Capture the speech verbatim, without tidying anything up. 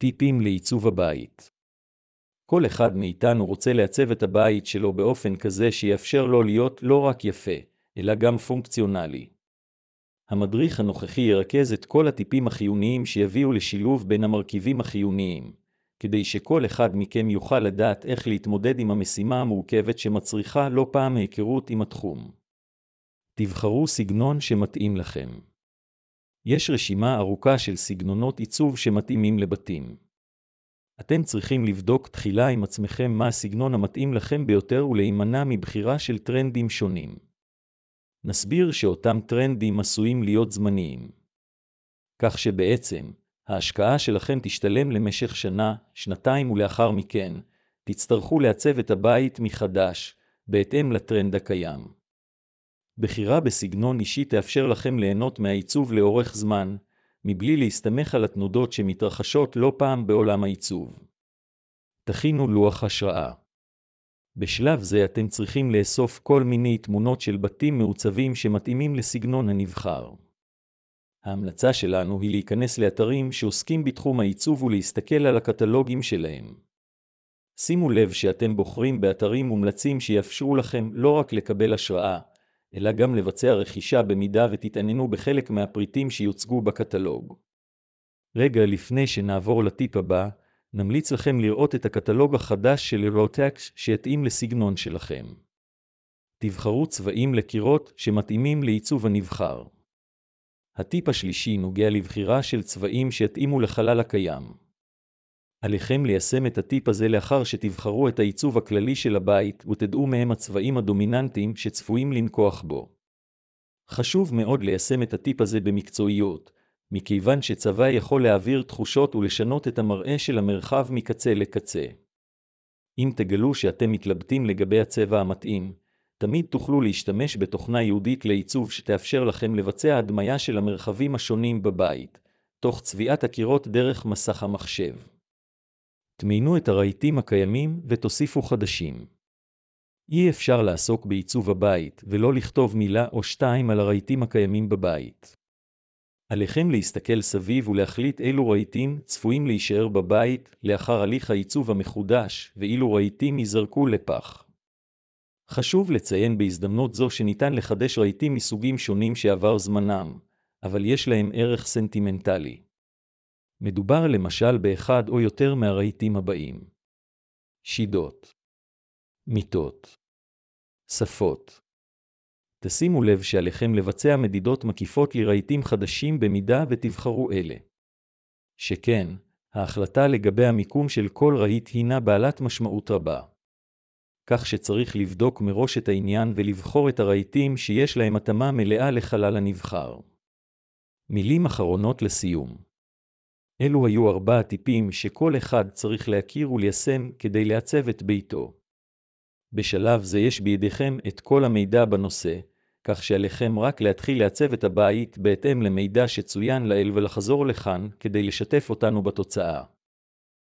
טיפים לעיצוב הבית. כל אחד מאיתנו רוצה לעצב את הבית שלו באופן כזה שיאפשר לו להיות לא רק יפה, אלא גם פונקציונלי. המדריך הנוכחי ירכז את כל הטיפים החיוניים שיביאו לשילוב בין המרכיבים החיוניים, כדי שכל אחד מכם יוכל לדעת איך להתמודד עם המשימה המורכבת שמצריכה לא פעם היכרות עם התחום. תבחרו סגנון שמתאים לכם. יש רשימה ארוכה של סגנונות עיצוב שמתאימים לבתים. אתם צריכים לבדוק תחילה עם עצמכם מה הסגנון המתאים לכם ביותר ולהימנע מבחירה של טרנדים שונים. נסביר שאותם טרנדים עשויים להיות זמניים. כך שבעצם, ההשקעה שלכם תשתלם למשך שנה, שנתיים ולאחר מכן, תצטרכו לעצב את הבית מחדש, בהתאם לטרנד הקיים. בחירה בסגנון אישי תאפשר לכם ליהנות מהעיצוב לאורך זמן, מבלי להסתמך על התנודות שמתרחשות לא פעם בעולם העיצוב. תכינו לוח השראה. בשלב זה אתם צריכים לאסוף כל מיני תמונות של בתים מעוצבים שמתאימים לסגנון הנבחר. ההמלצה שלנו היא להיכנס לאתרים שעוסקים בתחום העיצוב ולהסתכל על הקטלוגים שלהם. שימו לב שאתם בוחרים באתרים מומלצים שיאפשרו לכם לא רק לקבל השראה, אלא גם לבצע רכישה במידה ותתעניינו בחלק מהפריטים שיוצגו בקטלוג. רגע לפני שנעבור לטיפ הבא, נמליץ לכם לראות את הקטלוג החדש של אירוטקס שיתאים לסגנון שלכם. תבחרו צבעים לקירות שמתאימים לעיצוב הנבחר. הטיפ השלישי נוגע לבחירה של צבעים שיתאימו לחלל הקיים. עליכם ליישם את הטיפ הזה לאחר שתבחרו את העיצוב הכללי של הבית ותדעו מהם הצבעים הדומיננטיים שצפויים לנכוח בו. חשוב מאוד ליישם את הטיפ הזה במקצועיות, מכיוון שצבע יכול להעביר תחושות ולשנות את המראה של המרחב מקצה לקצה. אם תגלו שאתם מתלבטים לגבי הצבע המתאים, תמיד תוכלו להשתמש בתוכנה ייעודית לעיצוב שתאפשר לכם לבצע הדמיה של המרחבים השונים בבית, תוך צביעת הקירות דרך מסך המחשב. תמיינו את הרהיטים הקיימים ותוסיפו חדשים. אי אפשר לעסוק בעיצוב הבית ולא לכתוב מילה או שתיים על הרהיטים הקיימים בבית. עליכם להסתכל סביב ולהחליט אילו רהיטים צפויים להישאר בבית לאחר הליך העיצוב המחודש ואילו רהיטים ייזרקו לפח. חשוב לציין בהזדמנות זו שניתן לחדש רהיטים מסוגים שונים שעבר זמנם, אבל יש להם ערך סנטימנטלי. מדובר למשל באחד או יותר מהרהיטים הבאים: שידות, מיטות, שפות. תשימו לב שעליכם לבצע מדידות מקיפות לרהיטים חדשים במידה ותבחרו אלה. שכן, ההחלטה לגבי המיקום של כל רהיט הינה בעלת משמעות רבה. כך שצריך לבדוק מראש את העניין ולבחור את הרהיטים שיש להם התאמה מלאה לחלל הנבחר. מילים אחרונות לסיום. אלו היו ארבעה טיפים שכל אחד צריך להכיר וליישם כדי לעצב את ביתו. בשלב זה יש בידיכם את כל המידע בנושא, כך שעליכם רק להתחיל לעצב את הבית בהתאם למידע שצוין לעיל ולחזור לכאן כדי לשתף אותנו בתוצאה.